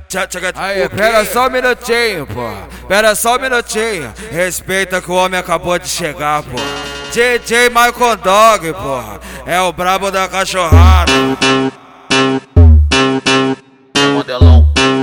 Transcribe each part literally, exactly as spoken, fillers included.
Aí, pera só um minutinho, pô. Pera só um minutinho. Respeita que o homem acabou de chegar, pô. D J Michael Dog, porra. É o brabo da cachorrada. Modelão.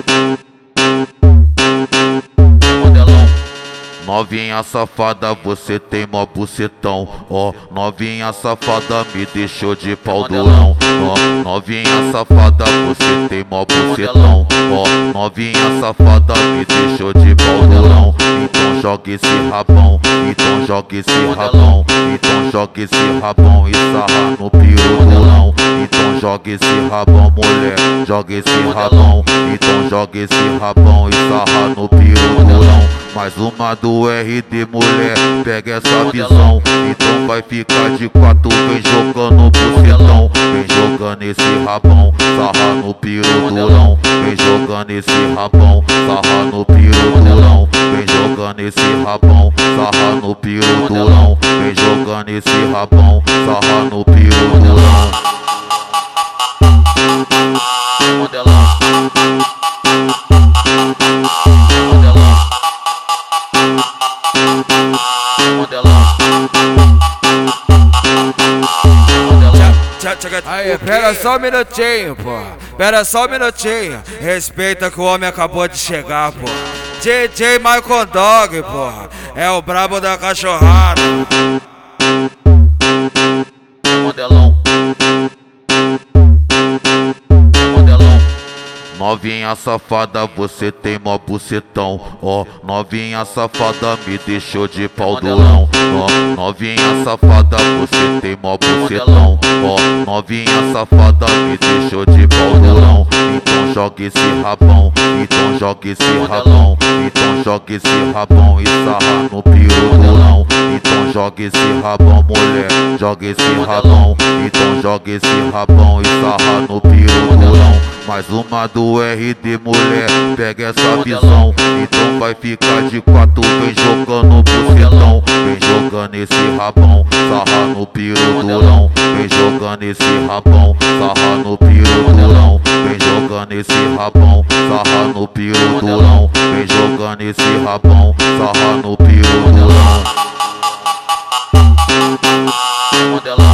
Modelão. Novinha safada, você tem mó bucetão. Ó, oh, novinha safada, me deixou de pau durão. Ó, oh, novinha safada, você tem mó bucetão. Ó, oh, novinha safada, me deixou de pau durão. Então joga esse rabão, então joga esse rabão. Então joga esse rabão e sarra no piru durão. Então joga esse rabão, mulher, joga esse rabão. Então joga esse rabão e sarra no piru durão. Mais uma do R D, mulher, pega essa visão. Então vai ficar de quatro, vem jogando bucetão. Vem jogando esse rabão, sarra no piru durão. Vem jogando esse rabão, sarra no piru durão. Vem jogando esse rabão, sarra no piru durão. Vem jogando esse rabão, sarra no piru durão. Modelão. Aí, pera só um minutinho, pô. Pera só um minutinho. Respeita que o homem acabou de chegar, pô. D J Michael Dog, porra. É o brabo da cachorrada. Modelão. Modelão. Novinha safada, você tem mó bucetão. Ó, oh, novinha safada, me deixou de pau durão. Ó, oh, novinha safada, você tem mó bucetão. Ó, oh, novinha safada, me deixou de pau durão. Então joga esse rabão, então joga esse rabão. Então joga esse rabão e sarra no piru durão. Então joga esse rabão, mulher, joga esse rabão. Então joga esse rabão e sarra no piru durão. Mais uma do R D, mulher, pega essa visão. Então vai ficar de quatro, vem jogando bucetão. Vem jogando esse rabão, sarra no piru durão. Vem jogando esse rabão, sarra no piru durão. Vem jogando esse rabão, sarra no piru durão. Vem jogando esse rabão, sarra no piru durão. Modelão.